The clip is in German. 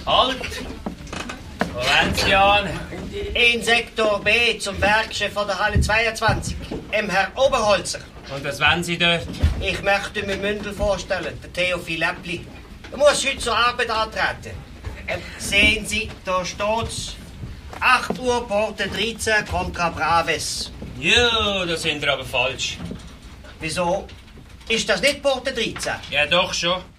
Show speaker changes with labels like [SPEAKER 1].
[SPEAKER 1] Halt! Wo wollen Sie an?
[SPEAKER 2] In Sektor B zum Werkchef von der Halle 22, Herr Oberholzer.
[SPEAKER 1] Und was wollen Sie dort?
[SPEAKER 2] Ich möchte mir Mündel vorstellen, der Theophil Äppli. Er muss heute zur Arbeit antreten. Sehen Sie, da steht's. 8 Uhr, Porte 13, Contra Braves.
[SPEAKER 1] Ja, da sind wir aber falsch.
[SPEAKER 2] Wieso? Ist das nicht Porte 13?
[SPEAKER 1] Ja, doch schon.